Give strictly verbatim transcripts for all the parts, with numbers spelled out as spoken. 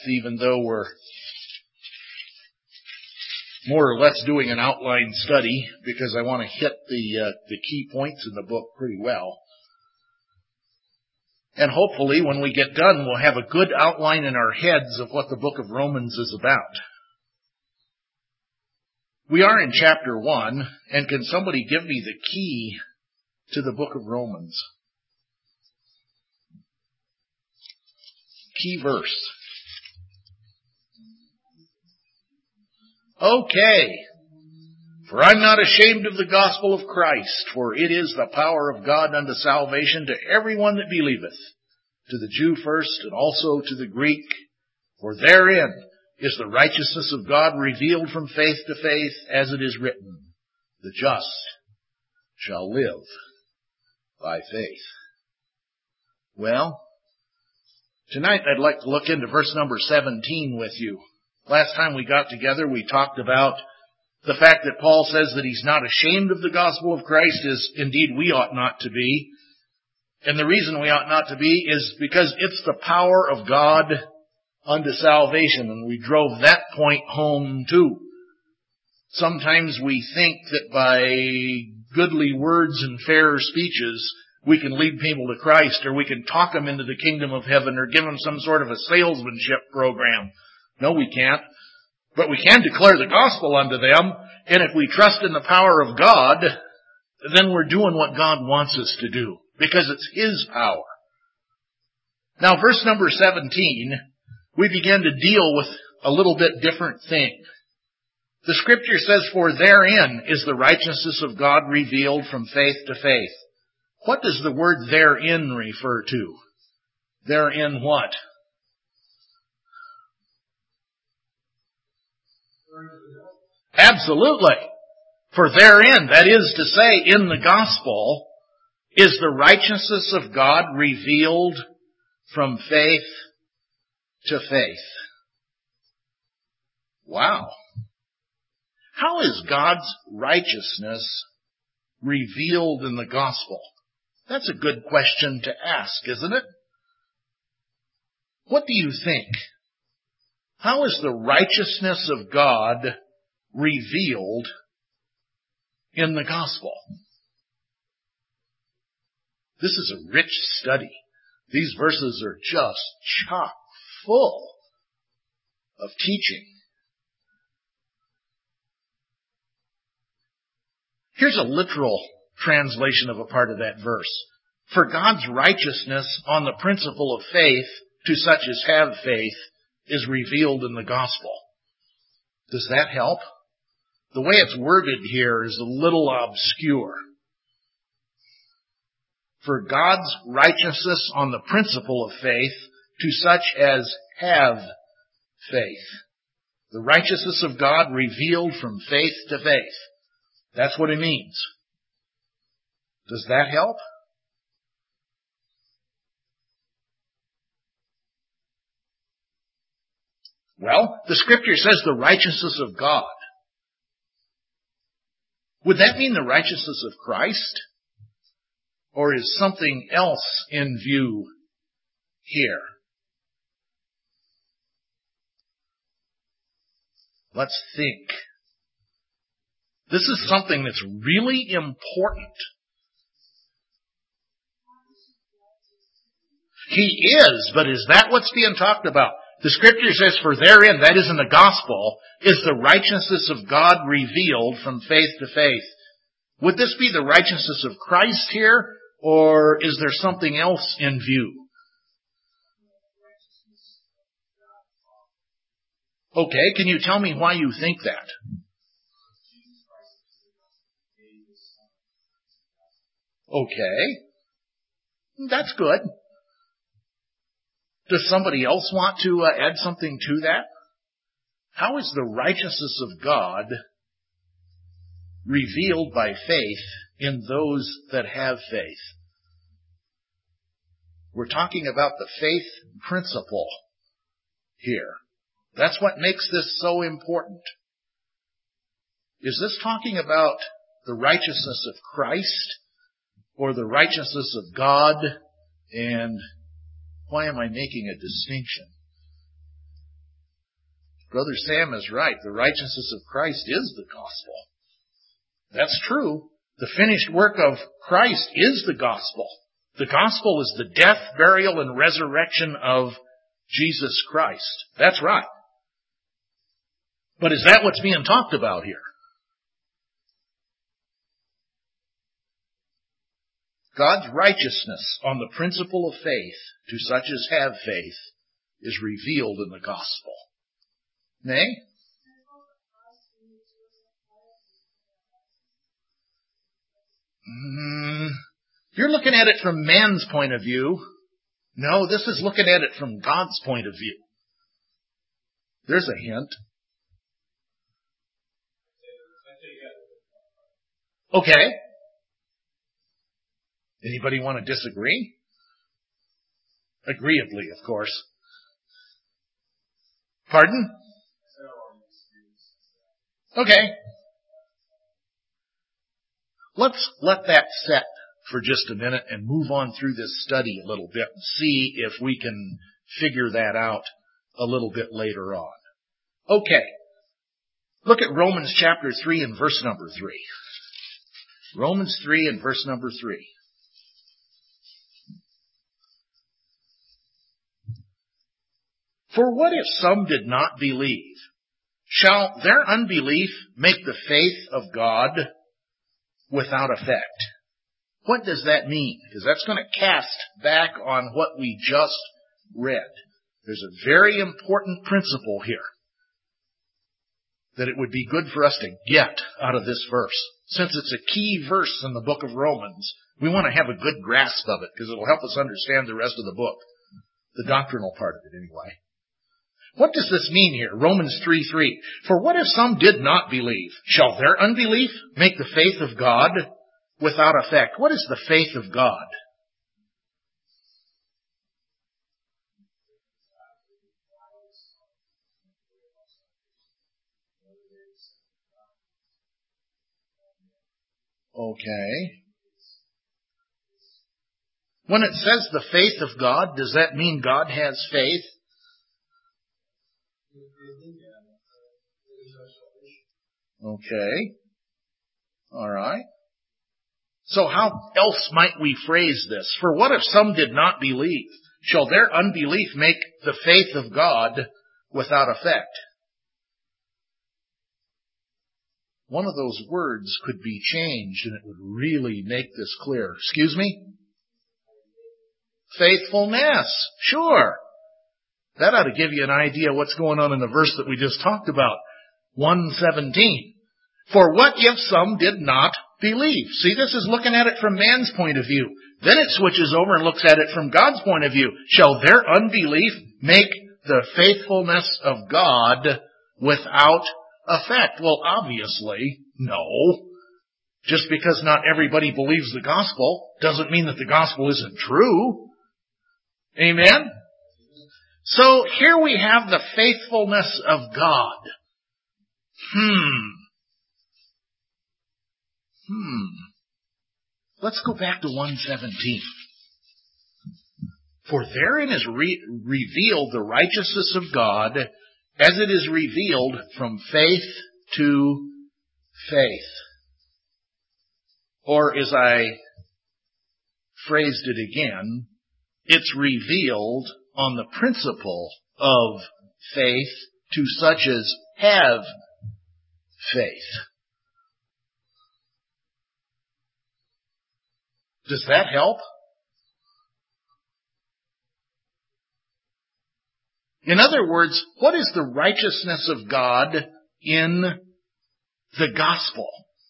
even though we're more or less doing an outline study, because I want to hit the uh, the key points in the book pretty well. And hopefully when we get done, we'll have a good outline in our heads of what the book of Romans is about. We are in chapter one, and can somebody give me the key to the book of Romans? Key verse. Okay. For I'm not ashamed of the gospel of Christ, for it is the power of God unto salvation to everyone that believeth, to the Jew first, and also to the Greek. For therein is the righteousness of God revealed from faith to faith, as it is written, the just shall live by faith. Well, tonight I'd like to look into verse number seventeen with you. Last time we got together, we talked about the fact that Paul says that he's not ashamed of the gospel of Christ, as indeed we ought not to be. And the reason we ought not to be is because it's the power of God unto salvation, and we drove that point home too. Sometimes we think that by goodly words and fair speeches we can lead people to Christ, or we can talk them into the kingdom of heaven, or give them some sort of a salesmanship program. No, we can't. But we can declare the gospel unto them, and if we trust in the power of God, then we're doing what God wants us to do, because it's His power. Now, verse number seventeen, we begin to deal with a little bit different thing. The scripture says, for therein is the righteousness of God revealed from faith to faith. What does the word therein refer to? Therein what? Absolutely. For therein, that is to say, in the gospel, is the righteousness of God revealed from faith to faith. Wow. How is God's righteousness revealed in the gospel? That's a good question to ask, isn't it? What do you think? How is the righteousness of God revealed in the gospel? This is a rich study. These verses are just chock full of teaching. Here's a literal translation of a part of that verse. For God's righteousness on the principle of faith to such as have faith is revealed in the gospel. Does that help? The way it's worded here is a little obscure. For God's righteousness on the principle of faith to such as have faith. The righteousness of God revealed from faith to faith. That's what it means. Does that help? Well, the scripture says the righteousness of God. Would that mean the righteousness of Christ? Or is something else in view here? Let's think. This is something that's really important. He is, but is that what's being talked about? The scripture says, for therein, that is in the gospel, is the righteousness of God revealed from faith to faith. Would this be the righteousness of Christ here, or is there something else in view? Okay, can you tell me why you think that? Okay, that's good. Does somebody else want to uh, add something to that? How is the righteousness of God revealed by faith in those that have faith? We're talking about the faith principle here. That's what makes this so important. Is this talking about the righteousness of Christ or the righteousness of God? And why am I making a distinction? Brother Sam is right. The righteousness of Christ is the gospel. That's true. The finished work of Christ is the gospel. The gospel is the death, burial, and resurrection of Jesus Christ. That's right. But is that what's being talked about here? God's righteousness on the principle of faith to such as have faith is revealed in the gospel. Nay? Mm, you're looking at it from man's point of view. No, this is looking at it from God's point of view. There's a hint. Okay. Anybody want to disagree? Agreeably, of course. Pardon? Okay. Let's let that set for just a minute and move on through this study a little bit and see if we can figure that out a little bit later on. Okay. Look at Romans chapter three and verse number three. Romans three and verse number three. For what if some did not believe? Shall their unbelief make the faith of God without effect? What does that mean? Because that's going to cast back on what we just read. There's a very important principle here that it would be good for us to get out of this verse. Since it's a key verse in the book of Romans, we want to have a good grasp of it because it'll help us understand the rest of the book. The doctrinal part of it anyway. What does this mean here? Romans three three. For what if some did not believe? Shall their unbelief make the faith of God without effect? What is the faith of God? Okay. When it says the faith of God, does that mean God has faith? Okay. All right. So how else might we phrase this? For what if some did not believe? Shall their unbelief make the faith of God without effect? One of those words could be changed and it would really make this clear. Excuse me? Faithfulness. Sure. That ought to give you an idea what's going on in the verse that we just talked about. one seventeen. For what if some did not believe? See, this is looking at it from man's point of view. Then it switches over and looks at it from God's point of view. Shall their unbelief make the faithfulness of God without effect? Well, obviously, no. Just because not everybody believes the gospel doesn't mean that the gospel isn't true. Amen? So here we have the faithfulness of God. Hmm. Hmm. Let's go back to one seventeen. For therein is re- revealed the righteousness of God as it is revealed from faith to faith. Or as I phrased it again, it's revealed on the principle of faith to such as have faith. Does that help? In other words, what is the righteousness of God in the gospel?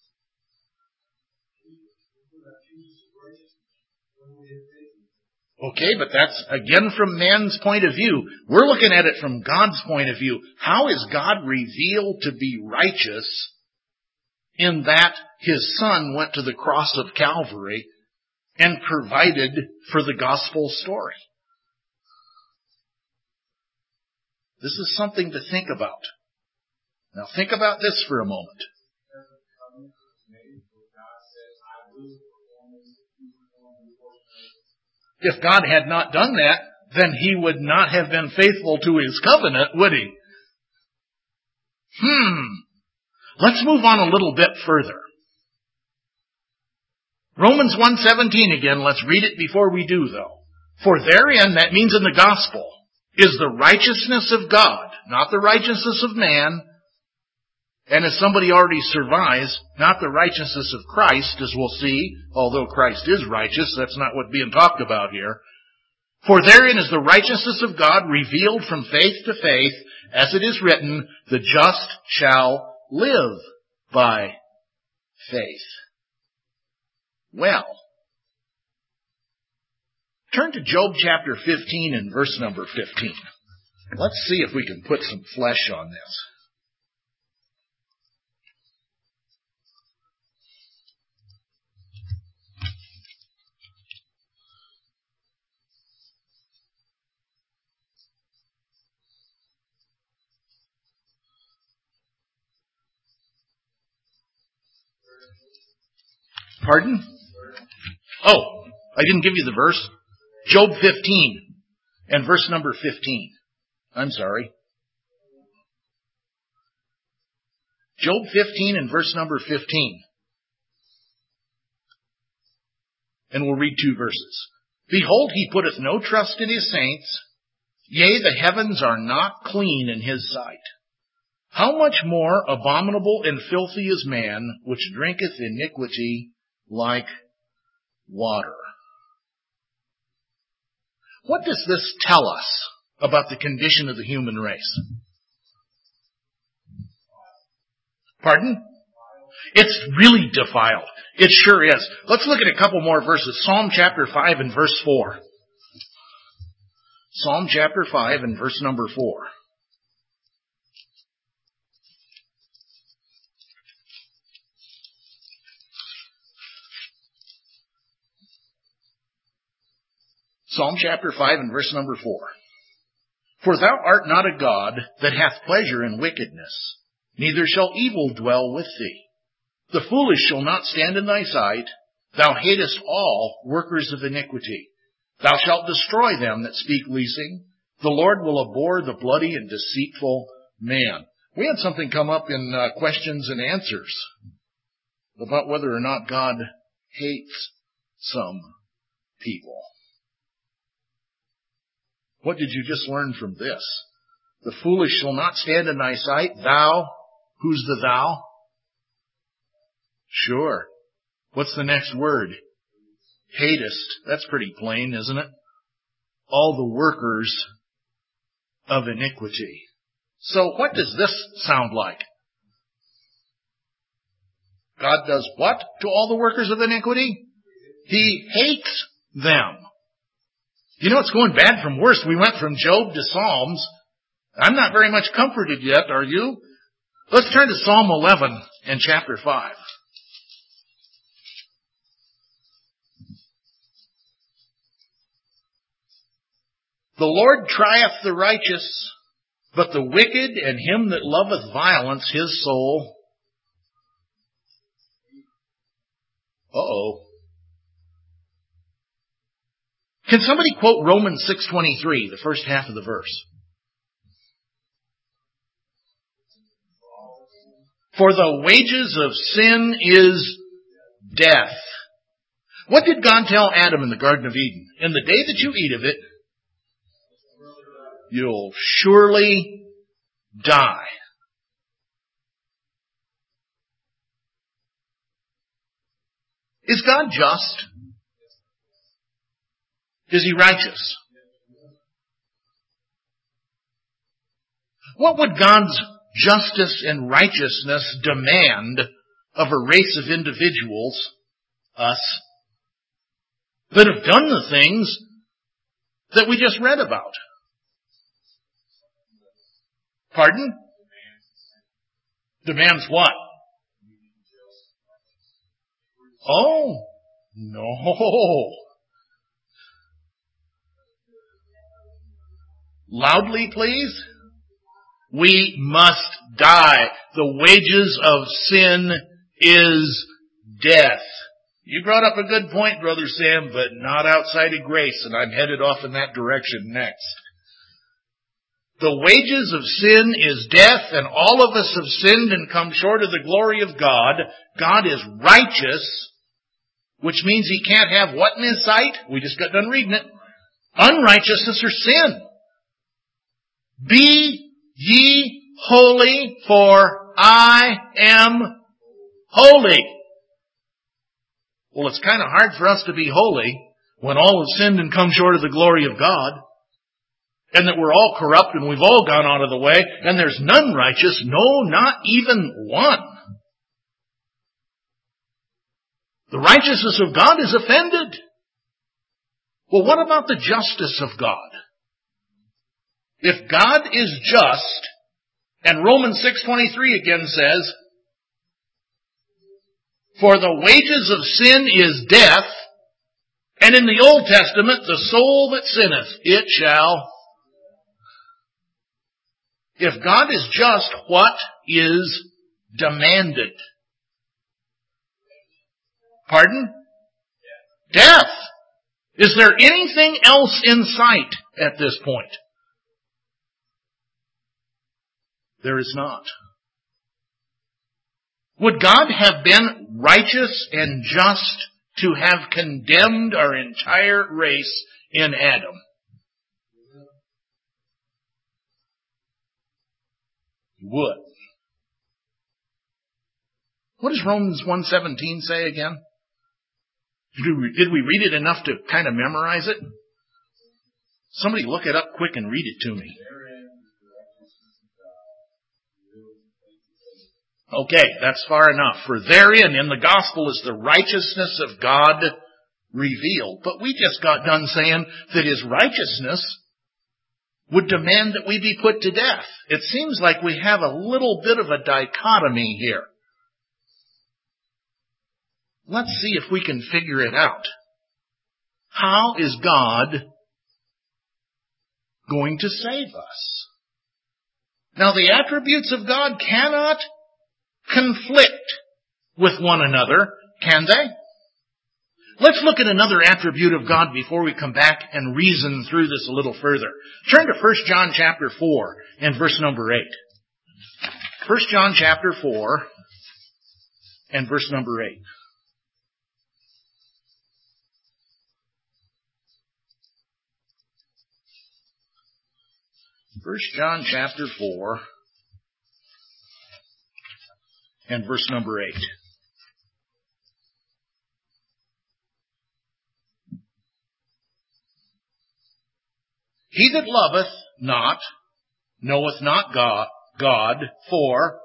Okay, but that's again from man's point of view. We're looking at it from God's point of view. How is God revealed to be righteous in that His Son went to the cross of Calvary and provided for the gospel story? This is something to think about. Now think about this for a moment. If God had not done that, then He would not have been faithful to His covenant, would He? Hmm. Let's move on a little bit further. Romans one seventeen again, let's read it before we do though. For therein, that means in the gospel, is the righteousness of God, not the righteousness of man, and as somebody already survives, not the righteousness of Christ, as we'll see, although Christ is righteous, that's not what's being talked about here. For therein is the righteousness of God revealed from faith to faith, as it is written, the just shall live by faith. Well, turn to Job chapter fifteen and verse number fifteen. Let's see if we can put some flesh on this. Pardon? Oh, I didn't give you the verse. Job fifteen and verse number fifteen. I'm sorry. Job fifteen and verse number fifteen. And we'll read two verses. Behold, he putteth no trust in his saints. Yea, the heavens are not clean in his sight. How much more abominable and filthy is man, which drinketh iniquity like water. What does this tell us about the condition of the human race? Pardon? It's really defiled. It sure is. Let's look at a couple more verses. Psalm chapter five and verse four. Psalm chapter five and verse number four. Psalm chapter five and verse number four. For thou art not a God that hath pleasure in wickedness, neither shall evil dwell with thee. The foolish shall not stand in thy sight. Thou hatest all workers of iniquity. Thou shalt destroy them that speak leasing. The Lord will abhor the bloody and deceitful man. We had something come up in uh, questions and answers about whether or not God hates some people. What did you just learn from this? The foolish shall not stand in thy sight. Thou, who's the thou? Sure. What's the next word? Hatest. That's pretty plain, isn't it? All the workers of iniquity. So what does this sound like? God does what to all the workers of iniquity? He hates them. You know, it's going bad from worse. We went from Job to Psalms. I'm not very much comforted yet, are you? Let's turn to Psalm eleven and chapter five. The Lord trieth the righteous, but the wicked and him that loveth violence, his soul. Uh-oh. Can somebody quote Romans six twenty-three, the first half of the verse? For the wages of sin is death. What did God tell Adam in the Garden of Eden? In the day that you eat of it, you'll surely die. Is God just? Is he righteous? What would God's justice and righteousness demand of a race of individuals, us, that have done the things that we just read about? Pardon? Demands what? Oh, no. Loudly, please. We must die. The wages of sin is death. You brought up a good point, Brother Sam, but not outside of grace, and I'm headed off in that direction next. the wages of sin is death, and all of us have sinned and come short of the glory of God. God is righteous, which means He can't have what in His sight? We just got done reading it. Unrighteousness or sin. Be ye holy, for I am holy. Well, it's kind of hard for us to be holy when all have sinned and come short of the glory of God, and that we're all corrupt and we've all gone out of the way, and there's none righteous, no, not even one. The righteousness of God is offended. Well, what about the justice of God? If God is just, and Romans six twenty-three again says, for the wages of sin is death, and in the Old Testament, the soul that sinneth, it shall. If God is just, what is demanded? Pardon? Death. Is there anything else in sight at this point? There is not. Would God have been righteous and just to have condemned our entire race in Adam? He would. What does Romans one seventeen say again? Did we, did we read it enough to kind of memorize it? Somebody look it up quick and read it to me. Okay, that's far enough. For therein, in the gospel, is the righteousness of God revealed. But we just got done saying that His righteousness would demand that we be put to death. It seems like we have a little bit of a dichotomy here. Let's see if we can figure it out. How is God going to save us? Now, the attributes of God cannot conflict with one another, can they? Let's look at another attribute of God before we come back and reason through this a little further. Turn to First John chapter four and verse number eight. First John chapter four and verse number eight. First John chapter four and verse number eight. He that loveth not knoweth not God, God, for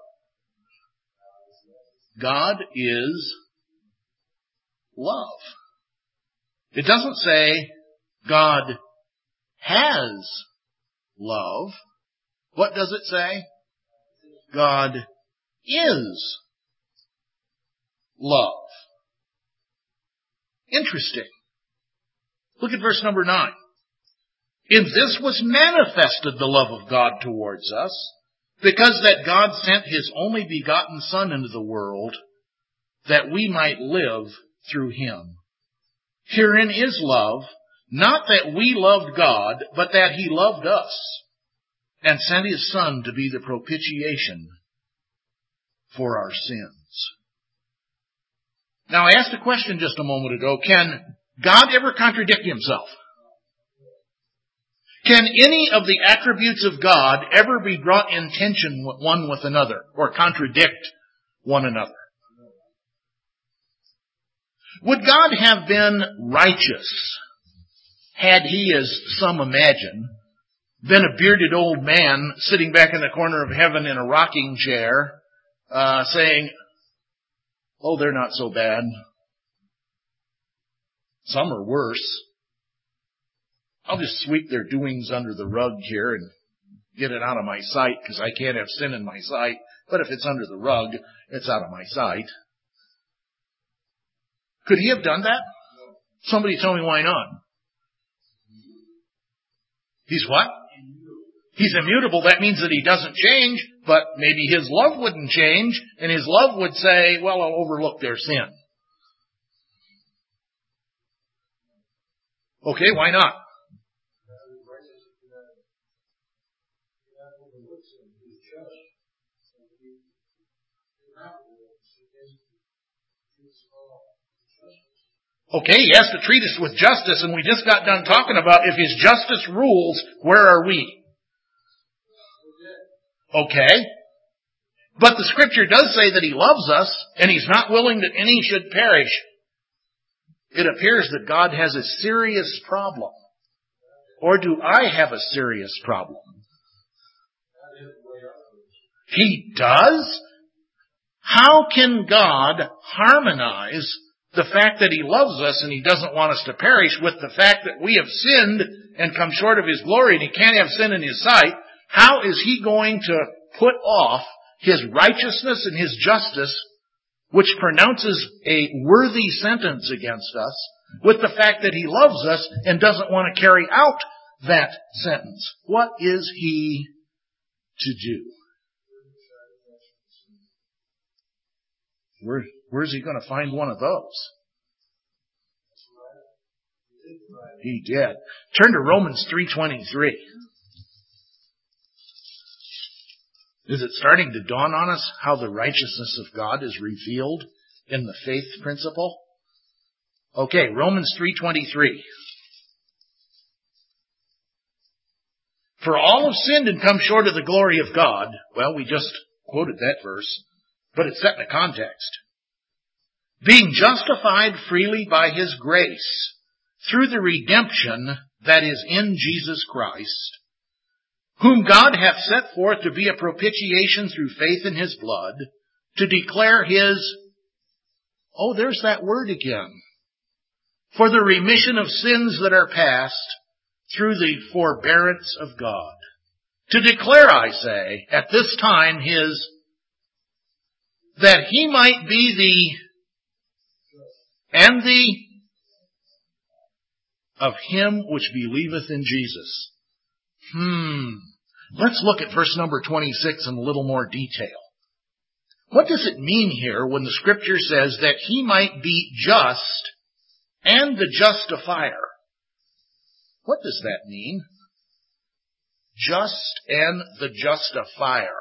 God is love. It doesn't say God has love. What does it say? God is love. Interesting. Look at verse number nine. In this was manifested the love of God towards us, because that God sent His only begotten Son into the world, that we might live through Him. Herein is love, not that we loved God, but that He loved us, and sent His Son to be the propitiation for our sins. Now, I asked a question just a moment ago. Can God ever contradict Himself? Can any of the attributes of God ever be brought in tension one with another or contradict one another? Would God have been righteous had He, as some imagine, been a bearded old man sitting back in the corner of heaven in a rocking chair, uh, saying, oh, they're not so bad. Some are worse. I'll just sweep their doings under the rug here and get it out of my sight, because I can't have sin in my sight. But if it's under the rug, it's out of my sight. Could He have done that? Somebody tell me why not. He's what? He's immutable. That means that He doesn't change, but maybe His love wouldn't change, and His love would say, well, I'll overlook their sin. Okay, why not? Okay, he has to treat us with justice, and we just got done talking about if his justice rules, where are we? Okay. But the scripture does say that he loves us, and he's not willing that any should perish. It appears that God has a serious problem. Or do I have a serious problem? He does? How can God harmonize the fact that he loves us and he doesn't want us to perish with the fact that we have sinned and come short of his glory and he can't have sin in his sight? How is he going to put off his righteousness and his justice, which pronounces a worthy sentence against us, with the fact that he loves us and doesn't want to carry out that sentence? What is he to do? Where, where's he going to find one of those? He did. Turn to Romans three twenty-three. Is it starting to dawn on us how the righteousness of God is revealed in the faith principle? Okay, Romans three twenty-three. For all have sinned and come short of the glory of God. Well, we just quoted that verse, but it's set in a context. Being justified freely by his grace through the redemption that is in Jesus Christ, whom God hath set forth to be a propitiation through faith in his blood, to declare his, oh, there's that word again, for the remission of sins that are past through the forbearance of God. To declare, I say, at this time his, that he might be the, and the, of him which believeth in Jesus. Hmm. Let's look at verse number twenty-six in a little more detail. What does it mean here when the scripture says that he might be just and the justifier? What does that mean? Just and the justifier.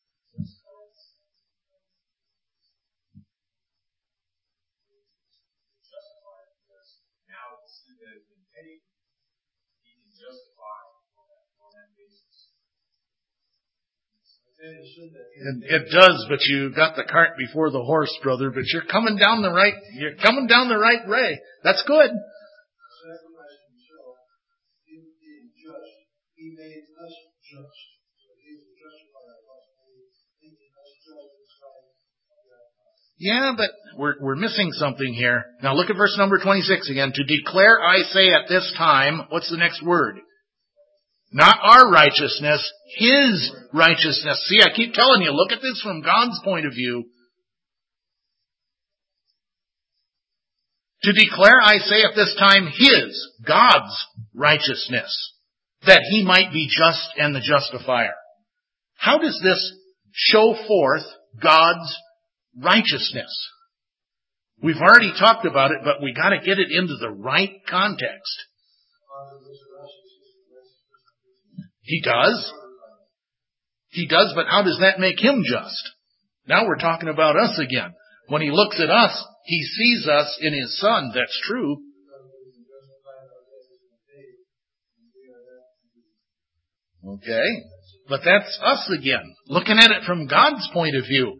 It, it does, but you got the cart before the horse, brother. But you're coming down the right. You're coming down the right way. That's good. Yeah, but we're we're missing something here. Now look at verse number twenty-six again. To declare, I say at this time. What's the next word? Not our righteousness, his righteousness. See, I keep telling you, look at this from God's point of view. To declare, I say at this time, his, God's righteousness, that he might be just and the justifier. How does this show forth God's righteousness? We've already talked about it, but we got to get it into the right context. He does. He does, but how does that make him just? Now we're talking about us again. When he looks at us, he sees us in his Son. That's true. Okay. But that's us again. Looking at it from God's point of view.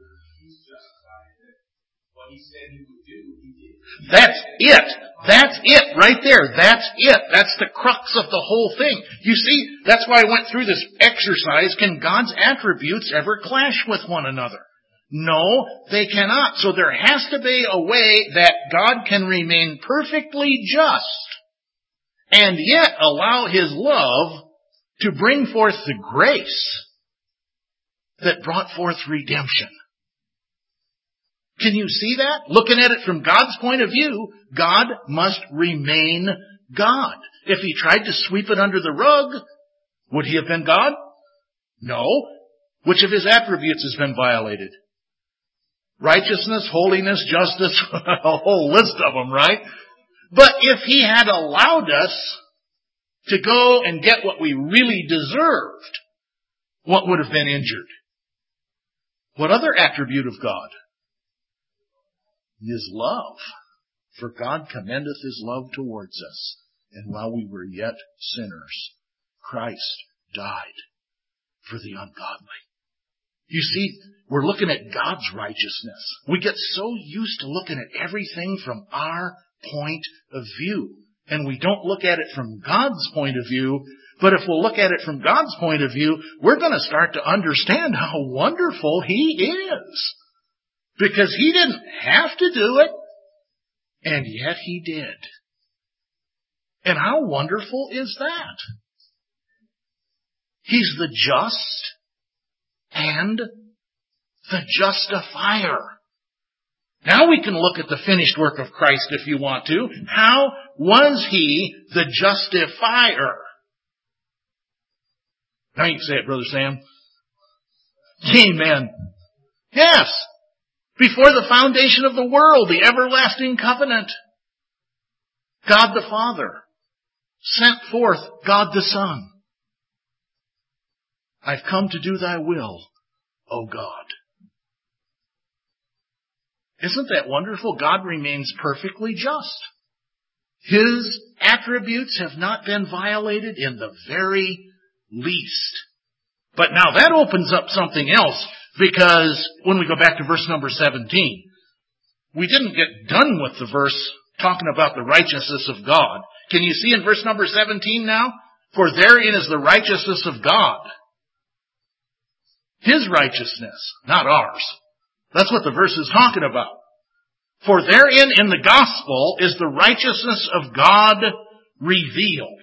That's it. That's it right there. That's it. That's the crux of the whole thing. You see, that's why I went through this exercise. Can God's attributes ever clash with one another? No, they cannot. So there has to be a way that God can remain perfectly just and yet allow his love to bring forth the grace that brought forth redemption. Can you see that? Looking at it from God's point of view, God must remain God. If he tried to sweep it under the rug, would he have been God? No. Which of his attributes has been violated? Righteousness, holiness, justice, a whole list of them, right? But if he had allowed us to go and get what we really deserved, what would have been injured? What other attribute of God? His love. For God commendeth His love towards us. And while we were yet sinners, Christ died for the ungodly. You see, we're looking at God's righteousness. We get so used to looking at everything from our point of view. And we don't look at it from God's point of view. But if we'll look at it from God's point of view, we're going to start to understand how wonderful He is. Because He didn't have to do it, and yet He did. And how wonderful is that? He's the just and the justifier. Now we can look at the finished work of Christ if you want to. How was He the justifier? Now you can say it, Brother Sam. Amen. Yes. Before the foundation of the world, the everlasting covenant. God the Father sent forth God the Son. I've come to do thy will, O God. Isn't that wonderful? God remains perfectly just. His attributes have not been violated in the very least. But now that opens up something else, because when we go back to verse number seventeen, we didn't get done with the verse talking about the righteousness of God. Can you see in verse number seventeen now? For therein is the righteousness of God. His righteousness, not ours. That's what the verse is talking about. For therein in the gospel is the righteousness of God revealed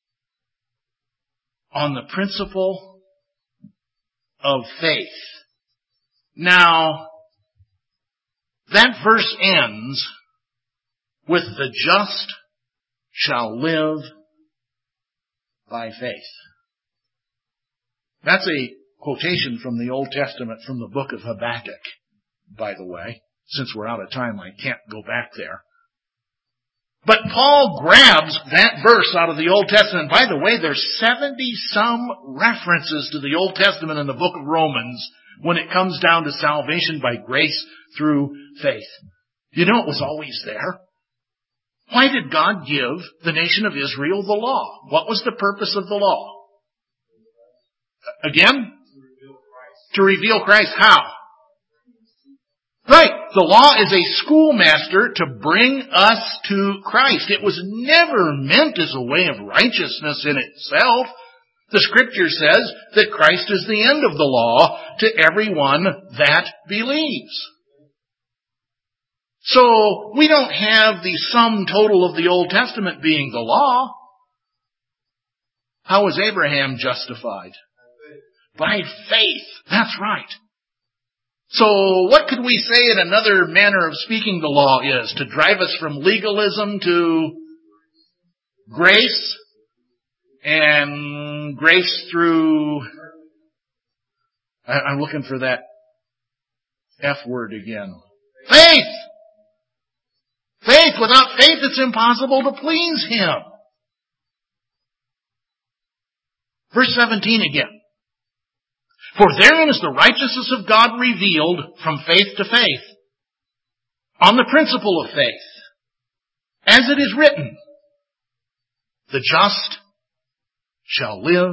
on the principle of faith. Now, that verse ends with the just shall live by faith. That's a quotation from the Old Testament from the book of Habakkuk, by the way. Since we're out of time, I can't go back there. But Paul grabs that verse out of the Old Testament. By the way, there's seventy-some references to the Old Testament in the book of Romans when it comes down to salvation by grace through faith. You know it was always there. Why did God give the nation of Israel the law? What was the purpose of the law? Again? To reveal Christ. How? Right. The law is a schoolmaster to bring us to Christ. It was never meant as a way of righteousness in itself. The Scripture says that Christ is the end of the law to everyone that believes. So we don't have the sum total of the Old Testament being the law. How was Abraham justified? By faith. That's right. So what could we say in another manner of speaking the law is? To drive us from legalism to grace, and grace through, I'm looking for that F word again. Faith! Faith. Without faith it's impossible to please Him. Verse seventeen again. For therein is the righteousness of God revealed from faith to faith, on the principle of faith. As it is written, the just shall live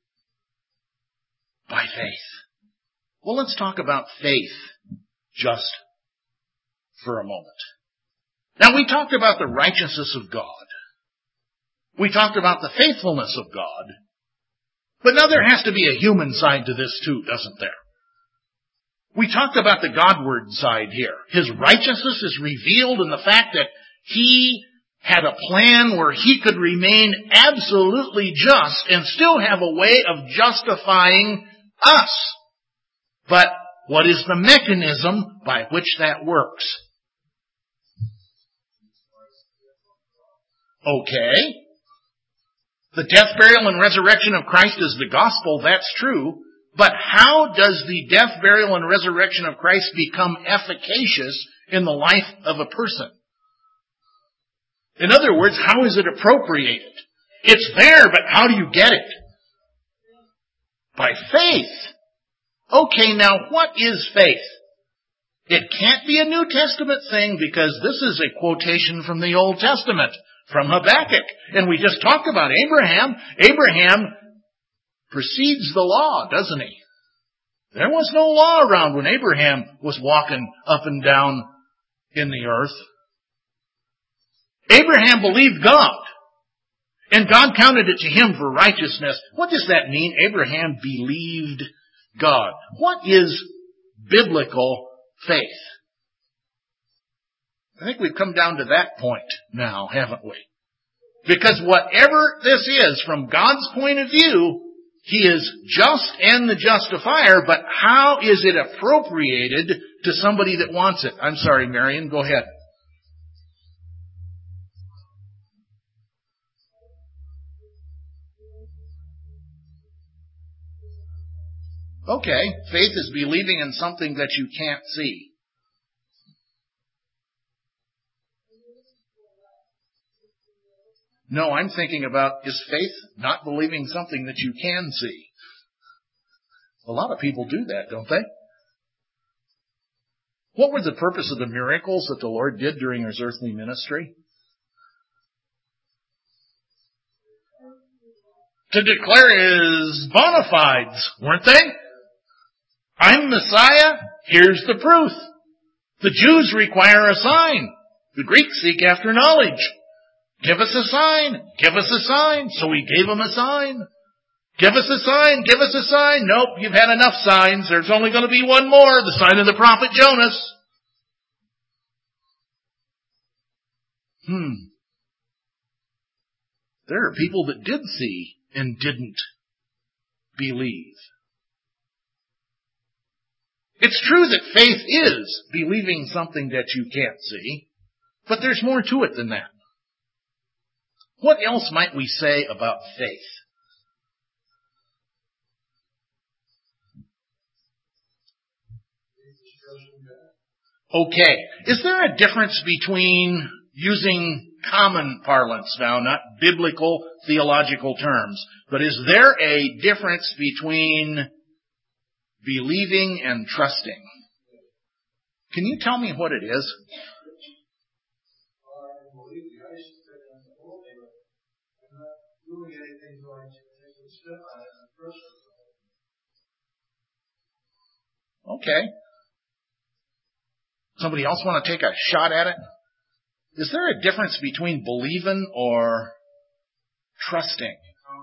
by faith. Well, let's talk about faith just for a moment. Now, we talked about the righteousness of God. We talked about the faithfulness of God. But now there has to be a human side to this too, doesn't there? We talked about the Godward side here. His righteousness is revealed in the fact that He had a plan where He could remain absolutely just and still have a way of justifying us. But what is the mechanism by which that works? Okay. The death, burial, and resurrection of Christ is the gospel, that's true. But how does the death, burial, and resurrection of Christ become efficacious in the life of a person? In other words, how is it appropriated? It's there, but how do you get it? By faith. Okay, now what is faith? It can't be a New Testament thing because this is a quotation from the Old Testament, from Habakkuk. And we just talked about Abraham. Abraham precedes the law, doesn't he? There was no law around when Abraham was walking up and down in the earth. Abraham believed God, and God counted it to him for righteousness. What does that mean? Abraham believed God. What is biblical faith? I think we've come down to that point now, haven't we? Because whatever this is, from God's point of view, He is just and the justifier, but how is it appropriated to somebody that wants it? I'm sorry, Marion, go ahead. Okay, faith is believing in something that you can't see. No, I'm thinking about, is faith not believing something that you can see? A lot of people do that, don't they? What was the purpose of the miracles that the Lord did during His earthly ministry? To declare His bona fides, weren't they? I'm Messiah, here's the proof. The Jews require a sign. The Greeks seek after knowledge. Give us a sign, give us a sign. So He gave them a sign. Give us a sign, give us a sign. Nope, you've had enough signs. There's only going to be one more, the sign of the prophet Jonas. Hmm. There are people that did see and didn't believe. It's true that faith is believing something that you can't see, but there's more to it than that. What else might we say about faith? Okay. Is there a difference between using common parlance now, not biblical theological terms, but is there a difference between believing and trusting? Can you tell me what it is? Okay. Somebody else want to take a shot at it? Is there a difference between believing or trusting?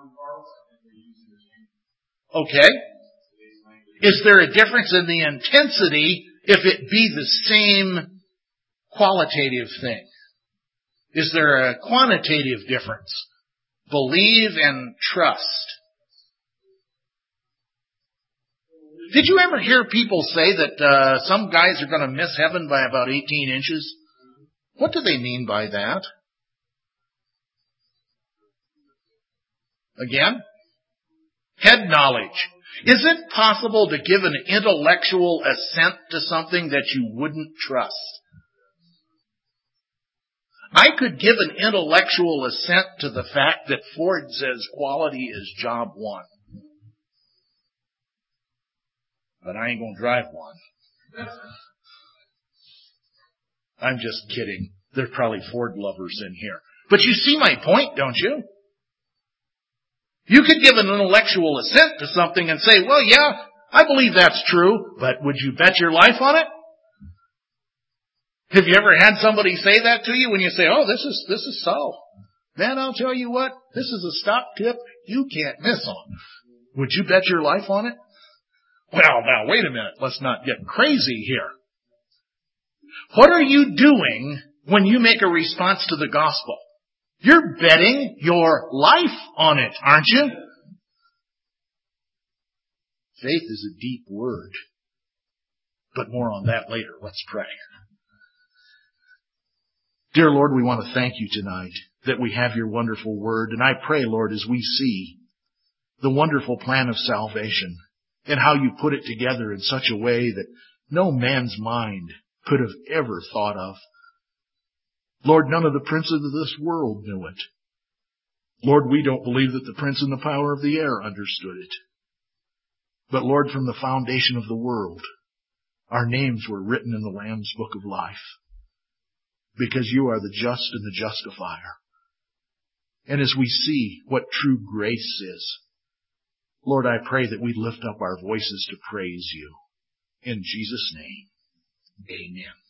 Okay. Is there a difference in the intensity if it be the same qualitative thing? Is there a quantitative difference? Believe and trust. Did you ever hear people say that uh, some guys are going to miss heaven by about eighteen inches? What do they mean by that? Again? Head knowledge. Is it possible to give an intellectual assent to something that you wouldn't trust? I could give an intellectual assent to the fact that Ford says quality is job one. But I ain't going to drive one. I'm just kidding. There's probably Ford lovers in here. But you see my point, don't you? You could give an intellectual assent to something and say, well, yeah, I believe that's true, but would you bet your life on it? Have you ever had somebody say that to you when you say, oh, this is, this is so? Man, I'll tell you what, this is a stock tip you can't miss on. Would you bet your life on it? Well, now, wait a minute. Let's not get crazy here. What are you doing when you make a response to the gospel? You're betting your life on it, aren't you? Faith is a deep word. But more on that later. Let's pray. Dear Lord, we want to thank you tonight that we have your wonderful word. And I pray, Lord, as we see the wonderful plan of salvation and how you put it together in such a way that no man's mind could have ever thought of. Lord, none of the princes of this world knew it. Lord, we don't believe that the prince and the power of the air understood it. But Lord, from the foundation of the world, our names were written in the Lamb's book of life, because you are the just and the justifier. And as we see what true grace is, Lord, I pray that we lift up our voices to praise you. In Jesus' name, amen.